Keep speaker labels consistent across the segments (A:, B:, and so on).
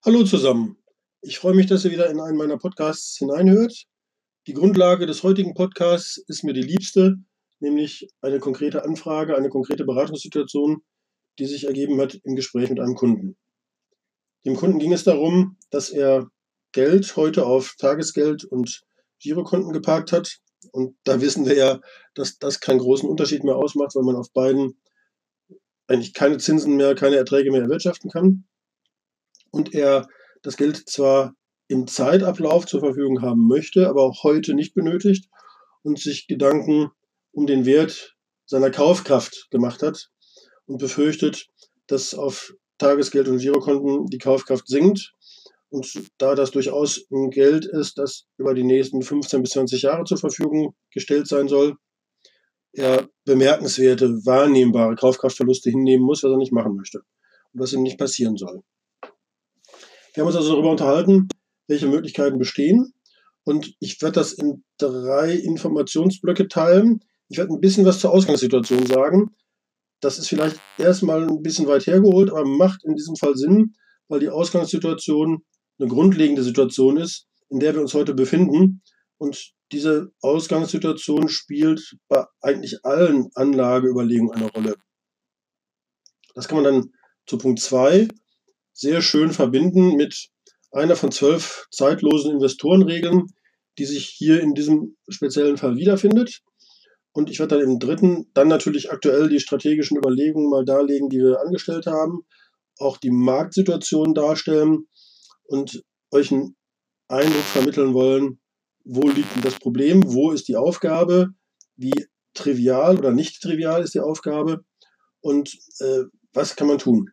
A: Hallo zusammen. Ich freue mich, dass ihr wieder in einen meiner Podcasts hineinhört. Die Grundlage des heutigen Podcasts ist mir die liebste, nämlich eine konkrete Anfrage, eine konkrete Beratungssituation, die sich ergeben hat im Gespräch mit einem Kunden. Dem Kunden ging es darum, dass er Geld heute auf Tagesgeld und Girokonten geparkt hat. Und da wissen wir ja, dass das keinen großen Unterschied mehr ausmacht, weil man auf beiden eigentlich keine Zinsen mehr, keine Erträge mehr erwirtschaften kann. Und er das Geld zwar im Zeitablauf zur Verfügung haben möchte, aber auch heute nicht benötigt und sich Gedanken um den Wert seiner Kaufkraft gemacht hat und befürchtet, dass auf Tagesgeld und Girokonten die Kaufkraft sinkt. Und da das durchaus ein Geld ist, das über die nächsten 15 bis 20 Jahre zur Verfügung gestellt sein soll, er bemerkenswerte, wahrnehmbare Kaufkraftverluste hinnehmen muss, was er nicht machen möchte und was ihm nicht passieren soll. Wir haben uns also darüber unterhalten, welche Möglichkeiten bestehen. Und ich werde das in 3 Informationsblöcke teilen. Ich werde ein bisschen was zur Ausgangssituation sagen. Das ist vielleicht erstmal ein bisschen weit hergeholt, aber macht in diesem Fall Sinn, weil die Ausgangssituation eine grundlegende Situation ist, in der wir uns heute befinden. Und diese Ausgangssituation spielt bei eigentlich allen Anlageüberlegungen eine Rolle. Das kann man dann zu Punkt 2 sehr schön verbinden mit einer von 12 zeitlosen Investorenregeln, die sich hier in diesem speziellen Fall wiederfindet. Und ich werde dann im dritten dann natürlich aktuell die strategischen Überlegungen mal darlegen, die wir angestellt haben, auch die Marktsituation darstellen und euch einen Eindruck vermitteln wollen, wo liegt denn das Problem, wo ist die Aufgabe, wie trivial oder nicht trivial ist die Aufgabe und was kann man tun.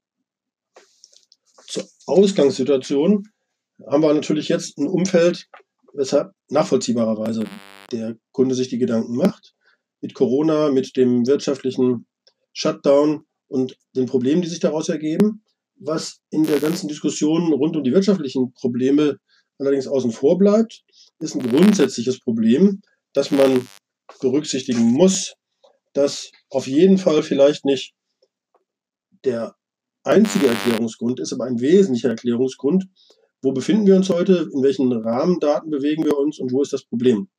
A: Zur Ausgangssituation haben wir natürlich jetzt ein Umfeld, weshalb nachvollziehbarerweise der Kunde sich die Gedanken macht, mit Corona, mit dem wirtschaftlichen Shutdown und den Problemen, die sich daraus ergeben. Was in der ganzen Diskussion rund um die wirtschaftlichen Probleme allerdings außen vor bleibt, ist ein grundsätzliches Problem, das man berücksichtigen muss, das auf jeden Fall vielleicht nicht der einzige Erklärungsgrund ist, aber ein wesentlicher Erklärungsgrund. Wo befinden wir uns heute? In welchen Rahmendaten bewegen wir uns? Und wo ist das Problem?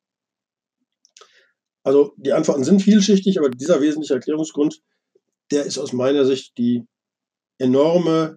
A: Also die Antworten sind vielschichtig, aber dieser wesentliche Erklärungsgrund, der ist aus meiner Sicht die enorme,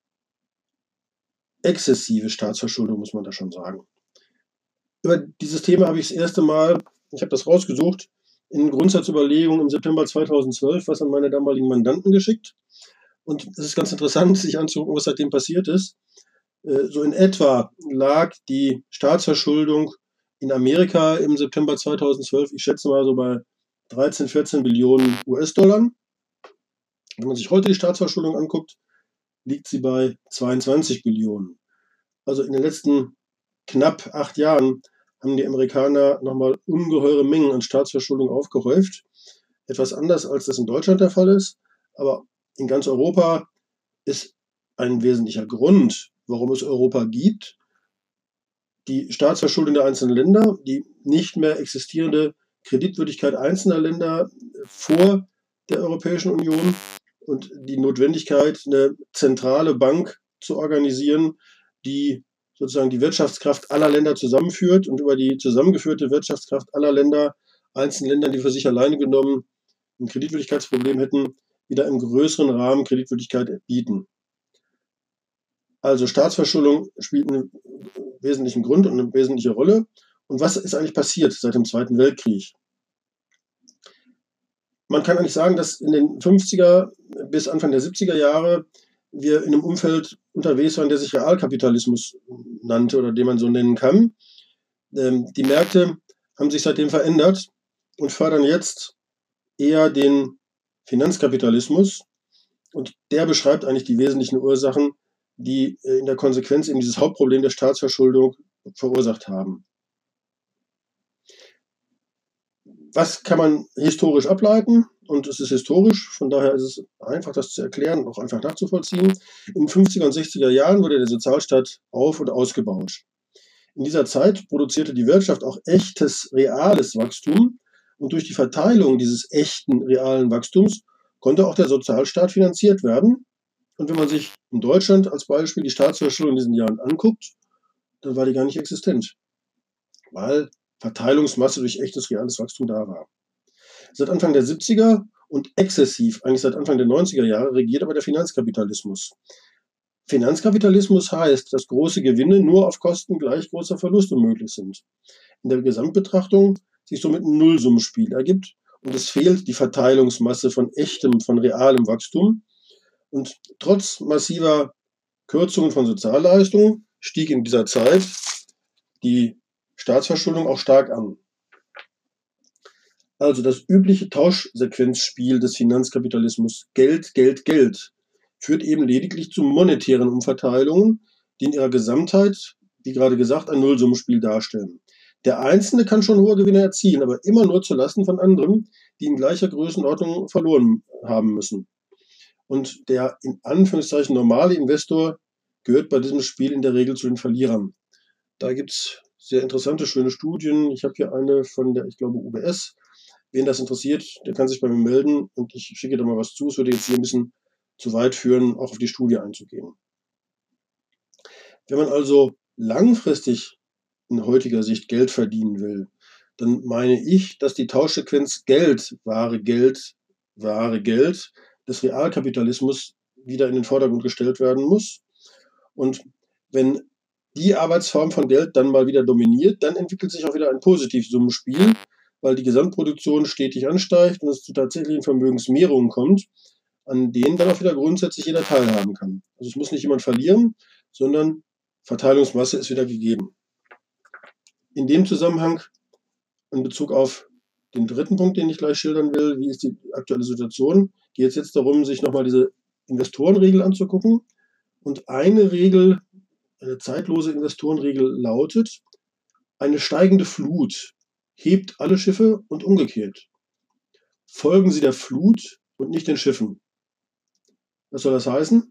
A: exzessive Staatsverschuldung, muss man da schon sagen. Über dieses Thema habe ich das erste Mal, ich habe das rausgesucht, in Grundsatzüberlegungen im September 2012, was an meine damaligen Mandanten geschickt. Und es ist ganz interessant, sich anzugucken, was seitdem passiert ist. So in etwa lag die Staatsverschuldung in Amerika im September 2012, ich schätze mal so bei 13, 14 Billionen US-Dollar. Wenn man sich heute die Staatsverschuldung anguckt, liegt sie bei 22 Billionen. Also in den letzten knapp 8 Jahren haben die Amerikaner nochmal ungeheure Mengen an Staatsverschuldung aufgehäuft. Etwas anders, als das in Deutschland der Fall ist, aber in ganz Europa ist ein wesentlicher Grund, warum es Europa gibt, die Staatsverschuldung der einzelnen Länder, die nicht mehr existierende Kreditwürdigkeit einzelner Länder vor der Europäischen Union und die Notwendigkeit, eine zentrale Bank zu organisieren, die sozusagen die Wirtschaftskraft aller Länder zusammenführt und über die zusammengeführte Wirtschaftskraft aller Länder, einzelnen Ländern, die für sich alleine genommen ein Kreditwürdigkeitsproblem hätten, wieder im größeren Rahmen Kreditwürdigkeit bieten. Also Staatsverschuldung spielt einen wesentlichen Grund und eine wesentliche Rolle. Und was ist eigentlich passiert seit dem Zweiten Weltkrieg? Man kann eigentlich sagen, dass in den 50er bis Anfang der 70er Jahre wir in einem Umfeld unterwegs waren, der sich Realkapitalismus nannte oder den man so nennen kann. Die Märkte haben sich seitdem verändert und fördern jetzt eher den Finanzkapitalismus. Und der beschreibt eigentlich die wesentlichen Ursachen, die in der Konsequenz eben dieses Hauptproblem der Staatsverschuldung verursacht haben. Was kann man historisch ableiten? Und es ist historisch, von daher ist es einfach, das zu erklären und auch einfach nachzuvollziehen. In den 50er und 60er Jahren wurde der Sozialstaat auf- und ausgebaut. In dieser Zeit produzierte die Wirtschaft auch echtes, reales Wachstum. Und durch die Verteilung dieses echten, realen Wachstums konnte auch der Sozialstaat finanziert werden. Und wenn man sich in Deutschland als Beispiel die Staatsverschuldung in diesen Jahren anguckt, dann war die gar nicht existent, weil Verteilungsmasse durch echtes reales Wachstum da war. Seit Anfang der 70er und exzessiv, eigentlich seit Anfang der 90er Jahre, regiert aber der Finanzkapitalismus. Finanzkapitalismus heißt, dass große Gewinne nur auf Kosten gleich großer Verluste möglich sind. In der Gesamtbetrachtung sich somit ein Nullsummenspiel ergibt und es fehlt die Verteilungsmasse von echtem, von realem Wachstum. Und trotz massiver Kürzungen von Sozialleistungen stieg in dieser Zeit die Staatsverschuldung auch stark an. Also das übliche Tauschsequenzspiel des Finanzkapitalismus Geld, Geld, Geld führt eben lediglich zu monetären Umverteilungen, die in ihrer Gesamtheit, wie gerade gesagt, ein Nullsummenspiel darstellen. Der Einzelne kann schon hohe Gewinne erzielen, aber immer nur zulasten von anderen, die in gleicher Größenordnung verloren haben müssen. Und der in Anführungszeichen normale Investor gehört bei diesem Spiel in der Regel zu den Verlierern. Da gibt es sehr interessante, schöne Studien. Ich habe hier eine von der, ich glaube, UBS. Wen das interessiert, der kann sich bei mir melden und ich schicke da mal was zu. Es würde jetzt hier ein bisschen zu weit führen, auch auf die Studie einzugehen. Wenn man also langfristig in heutiger Sicht Geld verdienen will, dann meine ich, dass die Tauschsequenz Geld, wahre Geld, wahre Geld des Realkapitalismus wieder in den Vordergrund gestellt werden muss. Und wenn die Arbeitsform von Geld dann mal wieder dominiert, dann entwickelt sich auch wieder ein Positivsummenspiel, weil die Gesamtproduktion stetig ansteigt und es zu tatsächlichen Vermögensmehrungen kommt, an denen dann auch wieder grundsätzlich jeder teilhaben kann. Also es muss nicht jemand verlieren, sondern Verteilungsmasse ist wieder gegeben. In dem Zusammenhang, in Bezug auf den dritten Punkt, den ich gleich schildern will, wie ist die aktuelle Situation, geht es jetzt darum, sich nochmal diese Investorenregel anzugucken. Und eine Regel, eine zeitlose Investorenregel lautet, eine steigende Flut hebt alle Schiffe und umgekehrt. Folgen Sie der Flut und nicht den Schiffen. Was soll das heißen?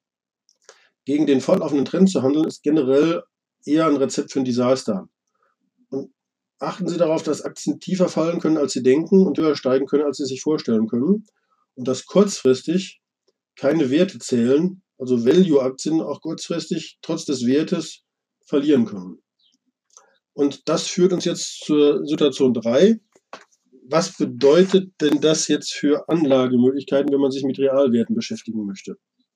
A: Gegen den fortlaufenden Trend zu handeln, ist generell eher ein Rezept für ein Desaster. Und achten Sie darauf, dass Aktien tiefer fallen können, als Sie denken und höher steigen können, als Sie sich vorstellen können. Und dass kurzfristig keine Werte zählen, also Value-Aktien auch kurzfristig trotz des Wertes verlieren können. Und das führt uns jetzt zur Situation 3. Was bedeutet denn das jetzt für Anlagemöglichkeiten, wenn man sich mit Realwerten beschäftigen möchte?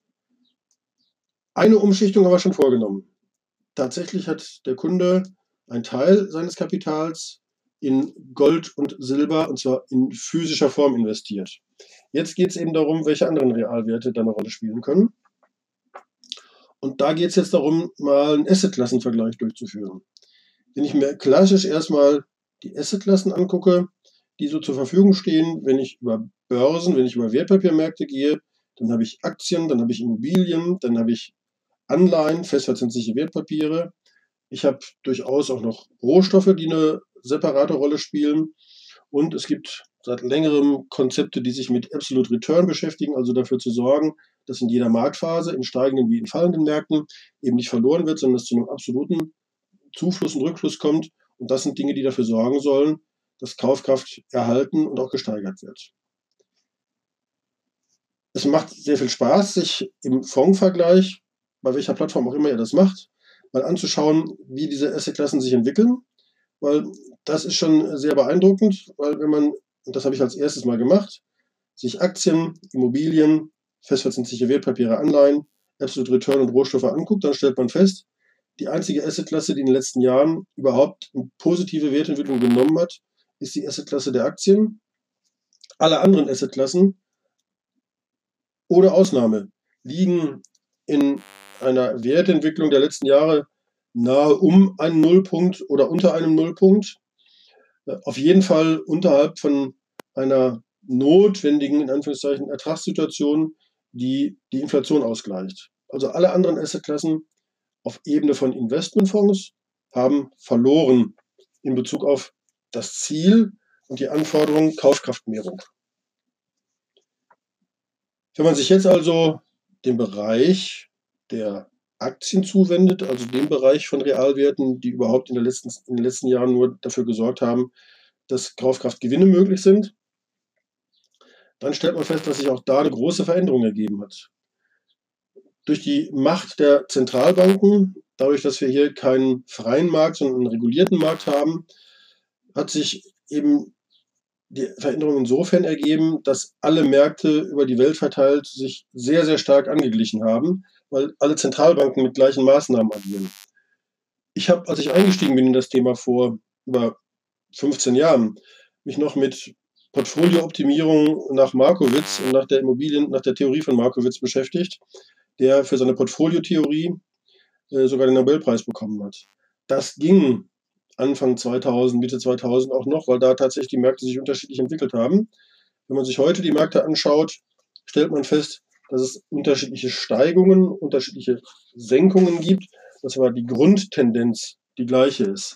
A: Eine Umschichtung haben wir schon vorgenommen. Tatsächlich hat der Kunde einen Teil seines Kapitals in Gold und Silber, und zwar in physischer Form, investiert. Jetzt geht es eben darum, welche anderen Realwerte da eine Rolle spielen können. Und da geht es jetzt darum, mal einen Assetklassenvergleich durchzuführen. Wenn ich mir klassisch erstmal die Assetklassen angucke, die so zur Verfügung stehen, wenn ich über Börsen, wenn ich über Wertpapiermärkte gehe, dann habe ich Aktien, dann habe ich Immobilien, dann habe ich Anleihen, festverzinsliche Wertpapiere. Ich habe durchaus auch noch Rohstoffe, die eine separate Rolle spielen. Und es gibt seit längerem Konzepte, die sich mit Absolute Return beschäftigen, also dafür zu sorgen, dass in jeder Marktphase, in steigenden wie in fallenden Märkten, eben nicht verloren wird, sondern es zu einem absoluten Zufluss und Rückfluss kommt. Und das sind Dinge, die dafür sorgen sollen, dass Kaufkraft erhalten und auch gesteigert wird. Es macht sehr viel Spaß, sich im Fondsvergleich, bei welcher Plattform auch immer ihr das macht, mal anzuschauen, wie diese Assetklassen sich entwickeln, weil das ist schon sehr beeindruckend, weil wenn man, und das habe ich als erstes mal gemacht, sich Aktien, Immobilien, festverzinsliche Wertpapiere, Anleihen, Absolute Return und Rohstoffe anguckt, dann stellt man fest, die einzige Assetklasse, die in den letzten Jahren überhaupt eine positive Wertentwicklung genommen hat, ist die Assetklasse der Aktien. Alle anderen Assetklassen, ohne Ausnahme, liegen in einer Wertentwicklung der letzten Jahre nahe um einen Nullpunkt oder unter einem Nullpunkt. Auf jeden Fall unterhalb von einer notwendigen, in Anführungszeichen, Ertragssituation, die die Inflation ausgleicht. Also alle anderen Assetklassen auf Ebene von Investmentfonds haben verloren in Bezug auf das Ziel und die Anforderung Kaufkraftmehrung. Wenn man sich jetzt also dem Bereich der Aktien zuwendet, also dem Bereich von Realwerten, die überhaupt in den letzten Jahren nur dafür gesorgt haben, dass Kaufkraftgewinne möglich sind, dann stellt man fest, dass sich auch da eine große Veränderung ergeben hat. Durch die Macht der Zentralbanken, dadurch, dass wir hier keinen freien Markt, sondern einen regulierten Markt haben, hat sich eben die Veränderung insofern ergeben, dass alle Märkte über die Welt verteilt sich sehr, sehr stark angeglichen haben, weil alle Zentralbanken mit gleichen Maßnahmen agieren. Ich habe, als ich eingestiegen bin in das Thema vor über 15 Jahren, mich noch mit Portfoliooptimierung nach Markowitz und nach der Theorie von Markowitz beschäftigt, der für seine Portfoliotheorie sogar den Nobelpreis bekommen hat. Das ging Anfang 2000, Mitte 2000 auch noch, weil da tatsächlich die Märkte sich unterschiedlich entwickelt haben. Wenn man sich heute die Märkte anschaut, stellt man fest, dass es unterschiedliche Steigungen, unterschiedliche Senkungen gibt, dass aber die Grundtendenz die gleiche ist.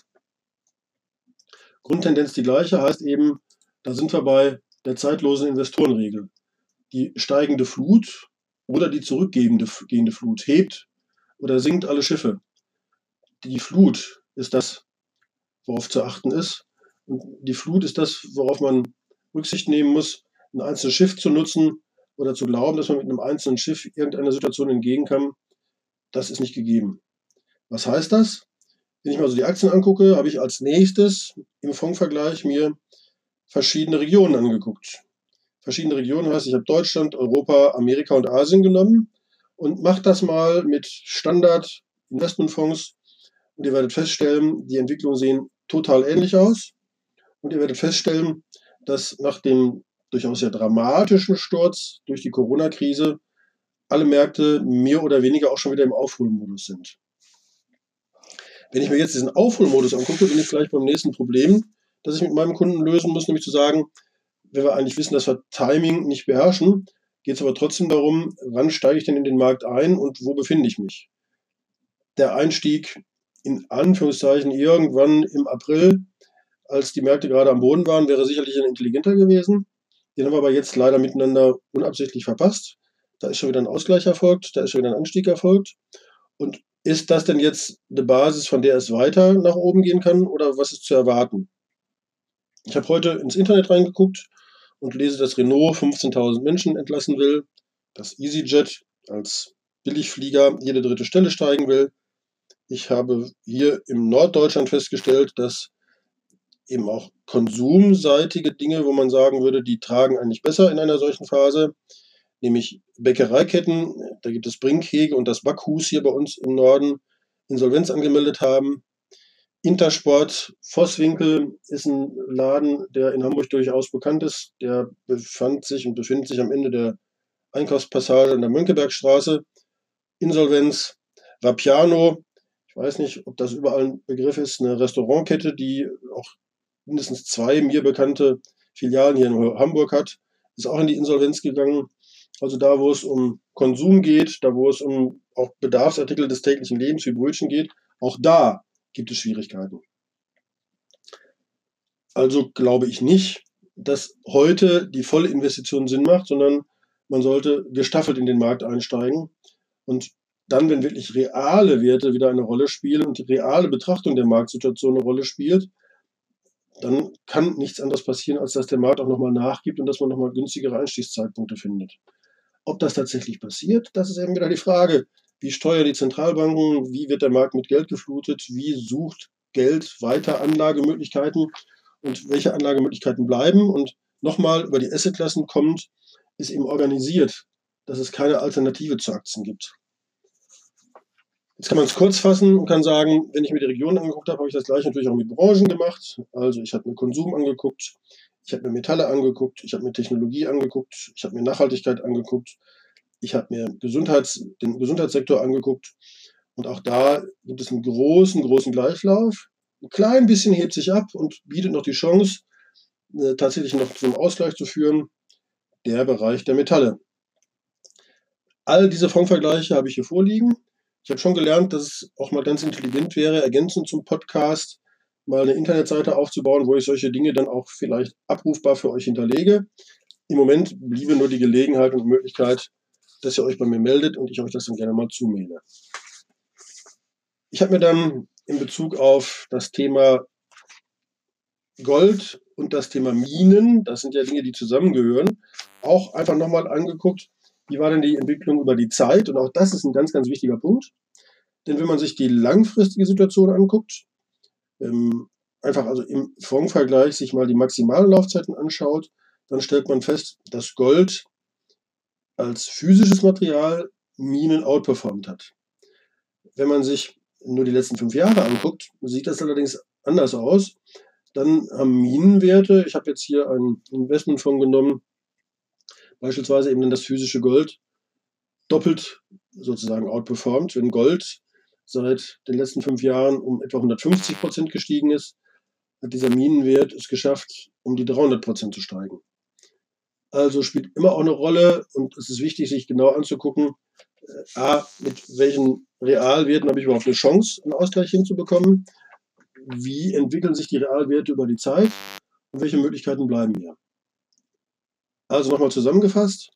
A: Grundtendenz die gleiche heißt eben, da sind wir bei der zeitlosen Investorenregel. Die steigende Flut oder die zurückgehende Flut hebt oder sinkt alle Schiffe. Die Flut ist das, worauf zu achten ist. Und die Flut ist das, worauf man Rücksicht nehmen muss, ein einzelnes Schiff zu nutzen oder zu glauben, dass man mit einem einzelnen Schiff irgendeiner Situation entgehen kann. Das ist nicht gegeben. Was heißt das? Wenn ich mal so die Aktien angucke, habe ich als nächstes im Fondsvergleich mir verschiedene Regionen angeguckt. Verschiedene Regionen heißt, ich habe Deutschland, Europa, Amerika und Asien genommen und mache das mal mit Standard-Investmentfonds und ihr werdet feststellen, die Entwicklungen sehen total ähnlich aus und ihr werdet feststellen, dass nach dem durchaus sehr dramatischen Sturz durch die Corona-Krise alle Märkte mehr oder weniger auch schon wieder im Aufholmodus sind. Wenn ich mir jetzt diesen Aufholmodus angucke, bin ich gleich beim nächsten Problem, das ich mit meinem Kunden lösen muss, nämlich zu sagen, wenn wir eigentlich wissen, dass wir Timing nicht beherrschen, geht es aber trotzdem darum, wann steige ich denn in den Markt ein und wo befinde ich mich. Der Einstieg in Anführungszeichen irgendwann im April, als die Märkte gerade am Boden waren, wäre sicherlich ein intelligenter gewesen. Den haben wir aber jetzt leider miteinander unabsichtlich verpasst. Da ist schon wieder ein Ausgleich erfolgt, da ist schon wieder ein Anstieg erfolgt. Und ist das denn jetzt eine Basis, von der es weiter nach oben gehen kann oder was ist zu erwarten? Ich habe heute ins Internet reingeguckt und lese, dass Renault 15.000 Menschen entlassen will, dass EasyJet als Billigflieger jede dritte Stelle steigen will. Ich habe hier im Norddeutschland festgestellt, dass eben auch konsumseitige Dinge, wo man sagen würde, die tragen eigentlich besser in einer solchen Phase, nämlich Bäckereiketten, da gibt es Brinkhege und das Backhus hier bei uns im Norden, Insolvenz angemeldet haben. Intersport Vosswinkel ist ein Laden, der in Hamburg durchaus bekannt ist. Der befand sich und befindet sich am Ende der Einkaufspassage an der Mönckebergstraße. Insolvenz. Vapiano, ich weiß nicht, ob das überall ein Begriff ist, eine Restaurantkette, die auch mindestens 2 mir bekannte Filialen hier in Hamburg hat, ist auch in die Insolvenz gegangen. Also da, wo es um Konsum geht, da, wo es um auch Bedarfsartikel des täglichen Lebens wie Brötchen geht, auch da gibt es Schwierigkeiten. Also glaube ich nicht, dass heute die volle Investition Sinn macht, sondern man sollte gestaffelt in den Markt einsteigen. Und dann, wenn wirklich reale Werte wieder eine Rolle spielen und die reale Betrachtung der Marktsituation eine Rolle spielt, dann kann nichts anderes passieren, als dass der Markt auch nochmal nachgibt und dass man nochmal günstigere Einstiegszeitpunkte findet. Ob das tatsächlich passiert, das ist eben wieder die Frage. Wie steuern die Zentralbanken? Wie wird der Markt mit Geld geflutet? Wie sucht Geld weiter Anlagemöglichkeiten? Und welche Anlagemöglichkeiten bleiben? Und nochmal über die Assetklassen kommt, ist eben organisiert, dass es keine Alternative zu Aktien gibt. Jetzt kann man es kurz fassen und kann sagen, wenn ich mir die Region angeguckt habe, habe ich das gleiche natürlich auch mit Branchen gemacht. Also ich habe mir Konsum angeguckt, ich habe mir Metalle angeguckt, ich habe mir Technologie angeguckt, ich habe mir Nachhaltigkeit angeguckt, ich habe mir den Gesundheitssektor angeguckt. Und auch da gibt es einen großen, großen Gleichlauf. Ein klein bisschen hebt sich ab und bietet noch die Chance, tatsächlich noch zum Ausgleich zu führen, der Bereich der Metalle. All diese Fondsvergleiche habe ich hier vorliegen. Ich habe schon gelernt, dass es auch mal ganz intelligent wäre, ergänzend zum Podcast mal eine Internetseite aufzubauen, wo ich solche Dinge dann auch vielleicht abrufbar für euch hinterlege. Im Moment bliebe nur die Gelegenheit und Möglichkeit, dass ihr euch bei mir meldet und ich euch das dann gerne mal zumaile. Ich habe mir dann in Bezug auf das Thema Gold und das Thema Minen, das sind ja Dinge, die zusammengehören, auch einfach nochmal angeguckt, wie war denn die Entwicklung über die Zeit? Und auch das ist ein ganz, ganz wichtiger Punkt. Denn wenn man sich die langfristige Situation anguckt, einfach also im Fondsvergleich sich mal die maximalen Laufzeiten anschaut, dann stellt man fest, dass Gold als physisches Material Minen outperformt hat. Wenn man sich nur die letzten 5 Jahre anguckt, sieht das allerdings anders aus. Dann haben Minenwerte, ich habe jetzt hier einen Investmentfonds genommen, beispielsweise eben dann das physische Gold, doppelt sozusagen outperformt. Wenn Gold seit den letzten 5 Jahren um etwa 150% gestiegen ist, hat dieser Minenwert es geschafft, um die 300% zu steigen. Also spielt immer auch eine Rolle und es ist wichtig, sich genau anzugucken, mit welchen Realwerten habe ich überhaupt eine Chance, einen Ausgleich hinzubekommen? Wie entwickeln sich die Realwerte über die Zeit und welche Möglichkeiten bleiben mir? Also nochmal zusammengefasst,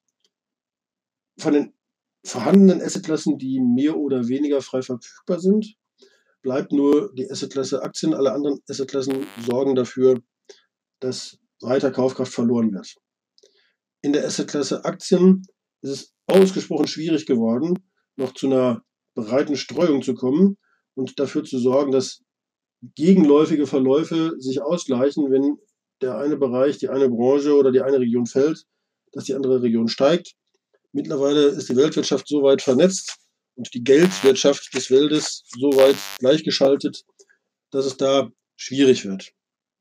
A: von den vorhandenen Assetklassen, die mehr oder weniger frei verfügbar sind, bleibt nur die Assetklasse Aktien. Alle anderen Assetklassen sorgen dafür, dass weiter Kaufkraft verloren wird. In der Assetklasse Aktien ist es ausgesprochen schwierig geworden, noch zu einer breiten Streuung zu kommen und dafür zu sorgen, dass gegenläufige Verläufe sich ausgleichen, wenn der eine Bereich, die eine Branche oder die eine Region fällt, dass die andere Region steigt. Mittlerweile ist die Weltwirtschaft so weit vernetzt und die Geldwirtschaft des Waldes so weit gleichgeschaltet, dass es da schwierig wird.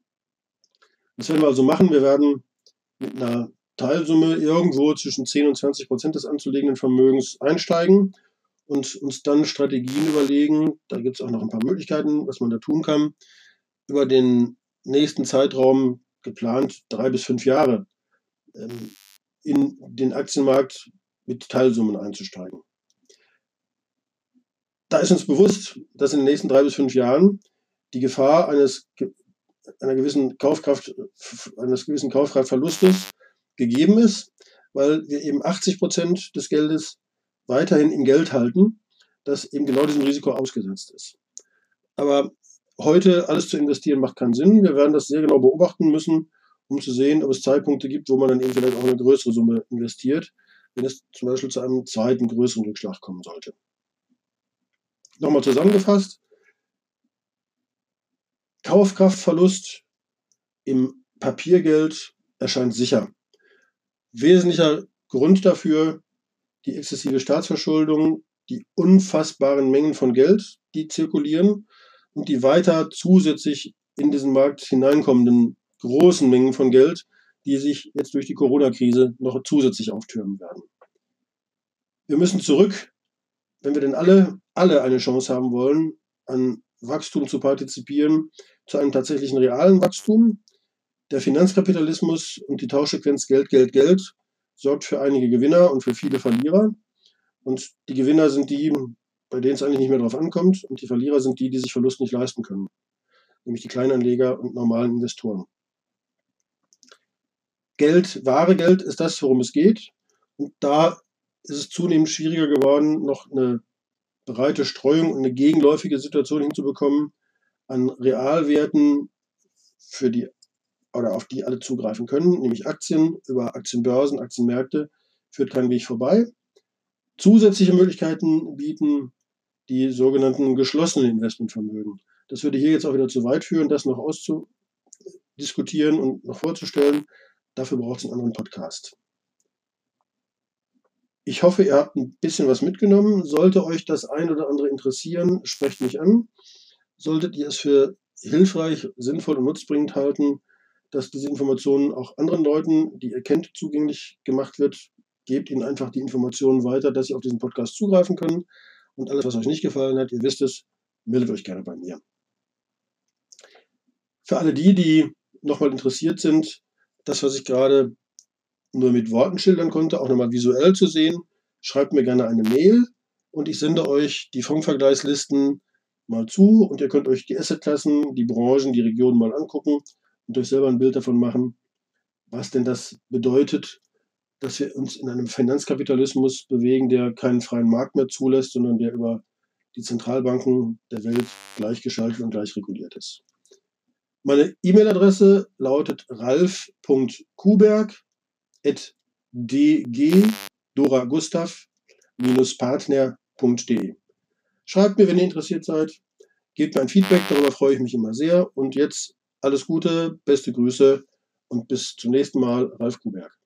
A: Das werden wir also machen. Wir werden mit einer Teilsumme irgendwo zwischen 10 und 20% des anzulegenden Vermögens einsteigen und uns dann Strategien überlegen. Da gibt es auch noch ein paar Möglichkeiten, was man da tun kann. Über den nächsten Zeitraum, geplant 3 bis 5 Jahre, in den Aktienmarkt mit Teilsummen einzusteigen. Da ist uns bewusst, dass in den nächsten 3 bis 5 Jahren die Gefahr eines gewissen Kaufkraftverlustes gegeben ist, weil wir eben 80% des Geldes weiterhin in Geld halten, das eben genau diesem Risiko ausgesetzt ist. Aber heute alles zu investieren macht keinen Sinn. Wir werden das sehr genau beobachten müssen, um zu sehen, ob es Zeitpunkte gibt, wo man dann eben vielleicht auch eine größere Summe investiert, wenn es zum Beispiel zu einem zweiten größeren Rückschlag kommen sollte. Nochmal zusammengefasst, Kaufkraftverlust im Papiergeld erscheint sicher. Wesentlicher Grund dafür die exzessive Staatsverschuldung, die unfassbaren Mengen von Geld, die zirkulieren und die weiter zusätzlich in diesen Markt hineinkommenden großen Mengen von Geld, die sich jetzt durch die Corona-Krise noch zusätzlich auftürmen werden. Wir müssen zurück, wenn wir denn alle eine Chance haben wollen, an Wachstum zu partizipieren, zu einem tatsächlichen realen Wachstum. Der Finanzkapitalismus und die Tauschsequenz Geld, Geld, Geld sorgt für einige Gewinner und für viele Verlierer. Und die Gewinner sind die, bei denen es eigentlich nicht mehr drauf ankommt. Und die Verlierer sind die, die sich Verlust nicht leisten können. Nämlich die Kleinanleger und normalen Investoren. Geld, wahre Geld ist das, worum es geht. Und da ist es zunehmend schwieriger geworden, noch eine breite Streuung und eine gegenläufige Situation hinzubekommen an Realwerten, auf die alle zugreifen können, nämlich Aktien über Aktienbörsen, Aktienmärkte, führt kein Weg vorbei. Zusätzliche Möglichkeiten bieten die sogenannten geschlossenen Investmentvermögen. Das würde hier jetzt auch wieder zu weit führen, das noch auszudiskutieren und noch vorzustellen. Dafür braucht es einen anderen Podcast. Ich hoffe, ihr habt ein bisschen was mitgenommen. Sollte euch das ein oder andere interessieren, sprecht mich an. Solltet ihr es für hilfreich, sinnvoll und nutzbringend halten, dass diese Informationen auch anderen Leuten, die ihr kennt, zugänglich gemacht wird, gebt ihnen einfach die Informationen weiter, dass sie auf diesen Podcast zugreifen können. Und alles, was euch nicht gefallen hat, ihr wisst es, meldet euch gerne bei mir. Für alle die nochmal interessiert sind, das, was ich gerade nur mit Worten schildern konnte, auch nochmal visuell zu sehen, schreibt mir gerne eine Mail und ich sende euch die Fondsvergleichslisten mal zu und ihr könnt euch die Assetklassen, die Branchen, die Regionen mal angucken und euch selber ein Bild davon machen, was denn das bedeutet, dass wir uns in einem Finanzkapitalismus bewegen, der keinen freien Markt mehr zulässt, sondern der über die Zentralbanken der Welt gleichgeschaltet und gleich reguliert ist. Meine E-Mail-Adresse lautet ralf.kuberg@dg doragustav-partner.de. Schreibt mir, wenn ihr interessiert seid. Gebt mir ein Feedback, darüber freue ich mich immer sehr. Und jetzt alles Gute, beste Grüße und bis zum nächsten Mal, Ralf Kuberg.